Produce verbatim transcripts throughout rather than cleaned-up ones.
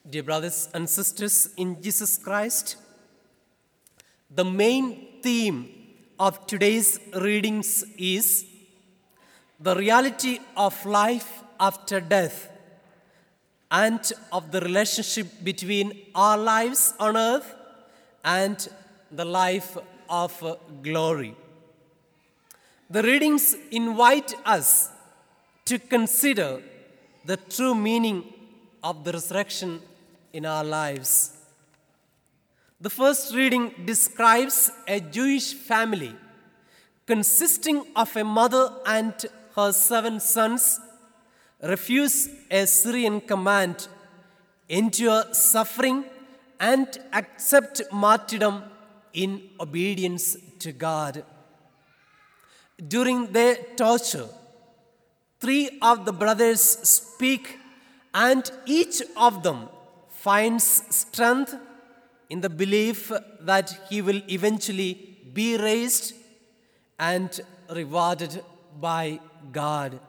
Dear brothers and sisters in Jesus Christ, the main theme of today's readings is the reality of life after death and of the relationship between our lives on earth and the life of glory. The readings invite us to consider the true meaning of the resurrection in our lives. The first reading describes a Jewish family consisting of a mother and her seven sons refuse a Syrian command, endure suffering, and accept martyrdom in obedience to God. During their torture, three of the brothers speak, and each of them finds strength in the belief that he will eventually be raised and rewarded by God.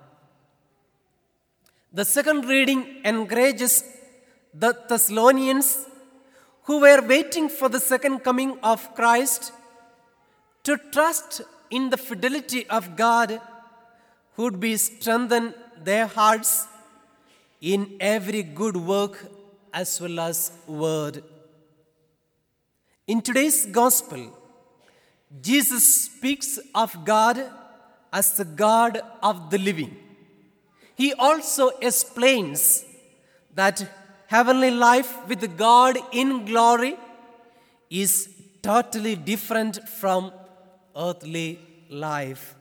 The second reading encourages the Thessalonians, who were waiting for the second coming of Christ, to trust in the fidelity of God, who would be strengthen their hearts in every good work as well as word. In today's gospel, Jesus speaks of God as the God of the living. He also explains that heavenly life with God in glory is totally different from earthly life.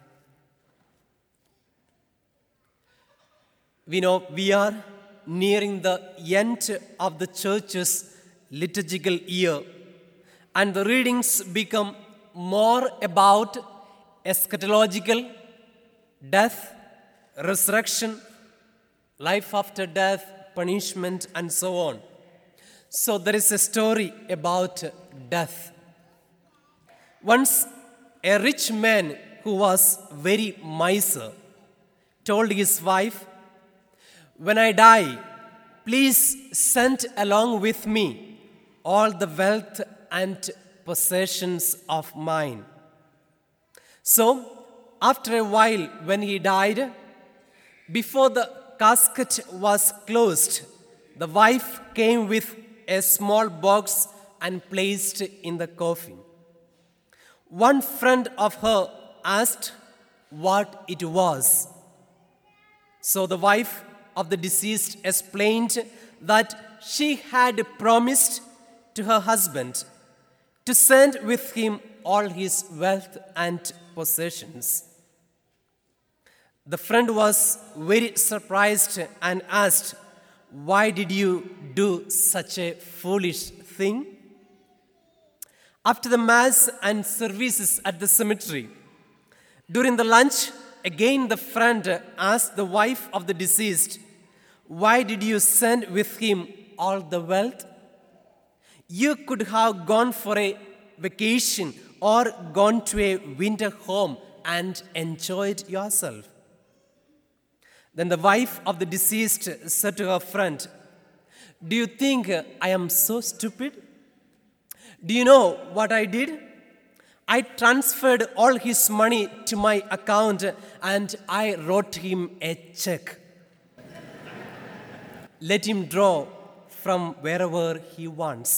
We know we are nearing the end of the church's liturgical year, and the readings become more about eschatological, death, resurrection, life after death, punishment, and so on. So there is a story about death. Once a rich man who was very miser told his wife, "When I die, please send along with me all the wealth and possessions of mine." So, after a while, when he died, before the casket was closed, the wife came with a small box and placed in the coffin. One friend of her asked what it was. So the wife of the deceased explained that she had promised to her husband to send with him all his wealth and possessions. The friend was very surprised and asked, "Why did you do such a foolish thing?" After the mass and services at the cemetery, during the lunch, again the friend asked the wife of the deceased, "Why did you send with him all the wealth? You could have gone for a vacation or gone to a winter home and enjoyed yourself." Then the wife of the deceased said to her friend, "Do you think I am so stupid? Do you know what I did? I transferred all his money to my account and I wrote him a check. Let him draw from wherever he wants."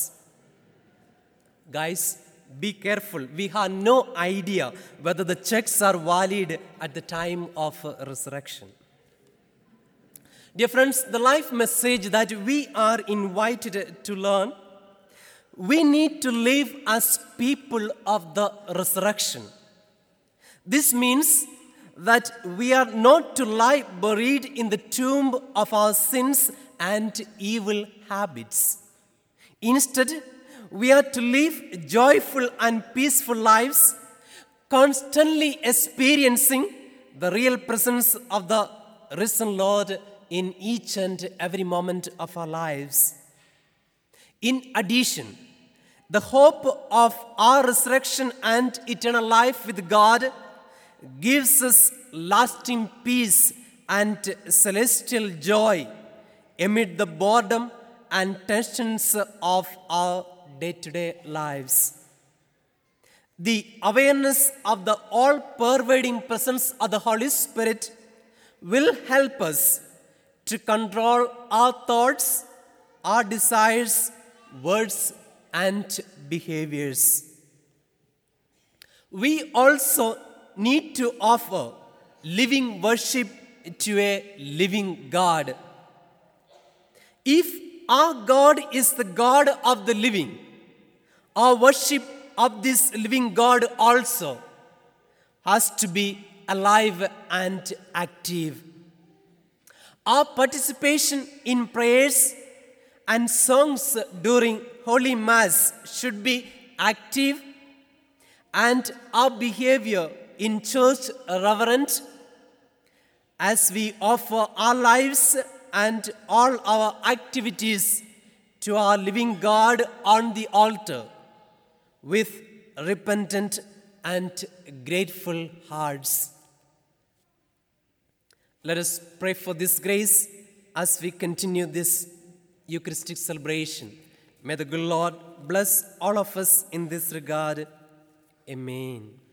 Guys, be careful. We have no idea whether the checks are valid at the time of resurrection. Dear friends, the life message that we are invited to learn, we need to live as people of the resurrection. This means that we are not to lie buried in the tomb of our sins and evil habits. Instead, we are to live joyful and peaceful lives, constantly experiencing the real presence of the risen Lord in each and every moment of our lives. In addition, the hope of our resurrection and eternal life with God gives us lasting peace and celestial joy amid the boredom and tensions of our day-to-day lives. The awareness of the all-pervading presence of the Holy Spirit will help us to control our thoughts, our desires, words, and behaviors. We also need to offer living worship to a living God. If our God is the God of the living, our worship of this living God also has to be alive and active. Our participation in prayers and songs during Holy Mass should be active, and our behavior in church reverent as we offer our lives and all our activities to our living God on the altar with repentant and grateful hearts. Let us pray for this grace as we continue this Eucharistic celebration. May the good Lord bless all of us in this regard. Amen.